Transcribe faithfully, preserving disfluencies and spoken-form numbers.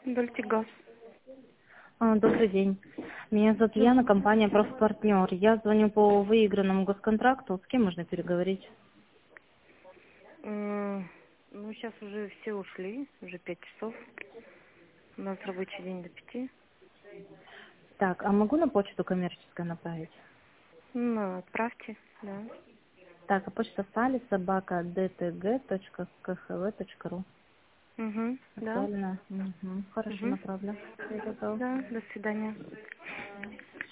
Дальтигаз. А, Добрый день. Меня зовут Яна, компания «Профпартнер». Я звоню по выигранному госконтракту. С кем можно переговорить? М, Ну, сейчас уже все ушли, уже пять часов. У нас рабочий день до пяти. Так, а могу на почту коммерческую направить? Ну, отправьте, да. Так, а почта стали собака dtg точка к х в точка ру. Угу, да. Актуально? Угу. Хорошо, Угу. направлю. Я готова. Да, до свидания.